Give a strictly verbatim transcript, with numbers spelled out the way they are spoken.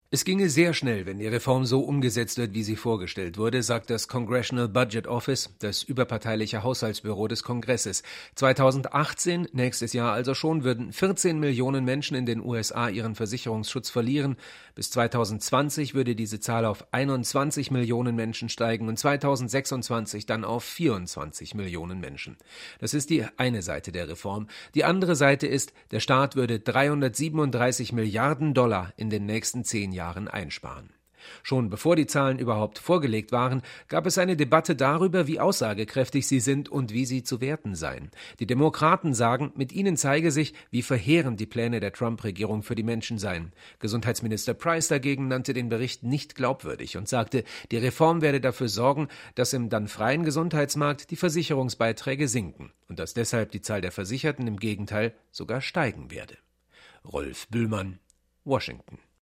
Es ginge sehr schnell, wenn die Reform so umgesetzt wird, wie sie vorgestellt wurde, sagt das Congressional Budget Office, das überparteiliche Haushaltsbüro des Kongresses. zweitausendachtzehn, nächstes Jahr also schon, würden vierzehn Millionen Menschen in den U S A ihren Versicherungsschutz verlieren. Bis zweitausendzwanzig würde diese Zahl auf einundzwanzig Millionen Menschen steigen und zweitausendsechsundzwanzig dann auf vierundzwanzig Millionen Menschen. Das ist die eine Seite der Reform. Die andere Seite ist, der Staat würde dreihundertsiebenunddreißig Milliarden Dollar in den nächsten zehn Jahren Jahren einsparen. Schon bevor die Zahlen überhaupt vorgelegt waren, gab es eine Debatte darüber, wie aussagekräftig sie sind und wie sie zu werten seien. Die Demokraten sagen, mit ihnen zeige sich, wie verheerend die Pläne der Trump-Regierung für die Menschen seien. Gesundheitsminister Price dagegen nannte den Bericht nicht glaubwürdig und sagte, die Reform werde dafür sorgen, dass im dann freien Gesundheitsmarkt die Versicherungsbeiträge sinken und dass deshalb die Zahl der Versicherten im Gegenteil sogar steigen werde. Rolf Bühlmann, Washington.